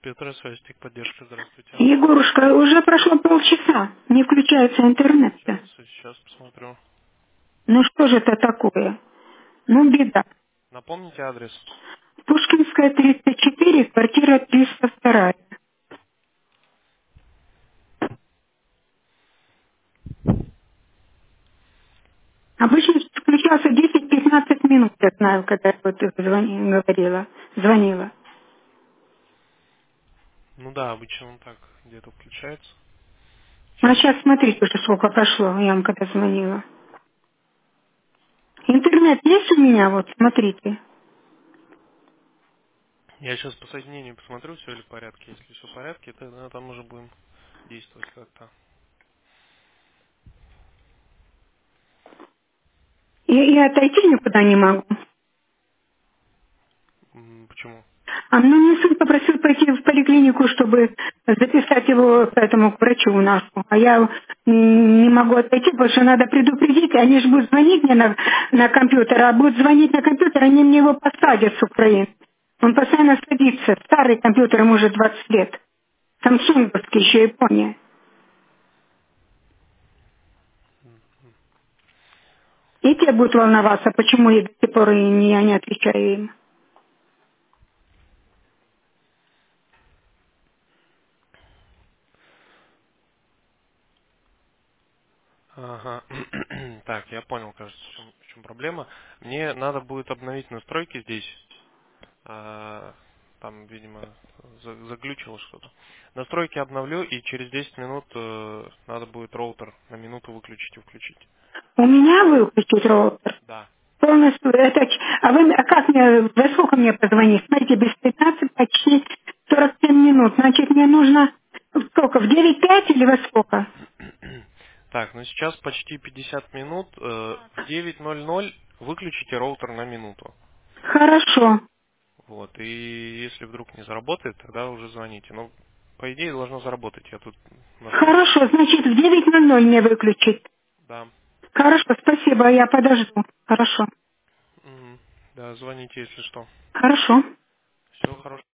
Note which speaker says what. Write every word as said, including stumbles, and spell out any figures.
Speaker 1: Компьютер, связь, техподдержка, здравствуйте.
Speaker 2: Егорушка, уже прошло полчаса, не включается интернет-то.
Speaker 1: Сейчас, сейчас посмотрю.
Speaker 2: Ну что же это такое? Ну беда.
Speaker 1: Напомните адрес.
Speaker 2: Пушкинская, тридцать четыре, квартира триста два. Обычно включался десять-пятнадцать минут, я знаю, когда я вот звони- говорила, звонила.
Speaker 1: Ну да, обычно он так где-то включается.
Speaker 2: А
Speaker 1: Сейчас,
Speaker 2: сейчас смотрите уже сколько прошло, я вам когда звонила. Интернет есть у меня, вот, смотрите.
Speaker 1: я сейчас по соединению посмотрю, все ли в порядке. Если все в порядке, тогда там уже будем действовать как-то.
Speaker 2: И, и отойти никуда не могу.
Speaker 1: М, Почему?
Speaker 2: А ну, мне сын попросил пойти в поликлинику, чтобы записать его к этому к врачу нашу. А я м, не могу отойти, потому что надо предупредить. Они же будут звонить мне на, на компьютер, а будут звонить на компьютер, они мне его посадят с Украины. Он постоянно садится. Старый компьютер, ему уже двадцать лет. Самсунговский, еще Япония. И те будут волноваться, почему я до сих пор и не, я не отвечаю им.
Speaker 1: Ага. Так, я понял, кажется, в чем, в чем проблема. Мне надо будет обновить настройки здесь. А, Там, видимо, за- заглючило что-то. Настройки обновлю, и через десять минут э, надо будет роутер на минуту выключить и включить.
Speaker 2: У меня выключить роутер.
Speaker 1: Да.
Speaker 2: Полностью. Это, ч- а вы а как мне, во сколько мне позвонить? Смотрите, без пятнадцати почти сорок семь минут. Значит, мне нужно сколько, в девять пять или во сколько?
Speaker 1: Так, ну сейчас почти пятьдесят минут. э, В девять ноль ноль выключите роутер на минуту.
Speaker 2: Хорошо.
Speaker 1: Вот. И если вдруг не заработает, тогда уже звоните. Ну, по идее, должно заработать. Я тут настройки.
Speaker 2: Хорошо, значит, в девять ноль ноль мне выключить.
Speaker 1: Да.
Speaker 2: Хорошо, спасибо, я подожду. Хорошо.
Speaker 1: Мгм. Да, звоните, если что.
Speaker 2: Хорошо.
Speaker 1: Всего хорошего.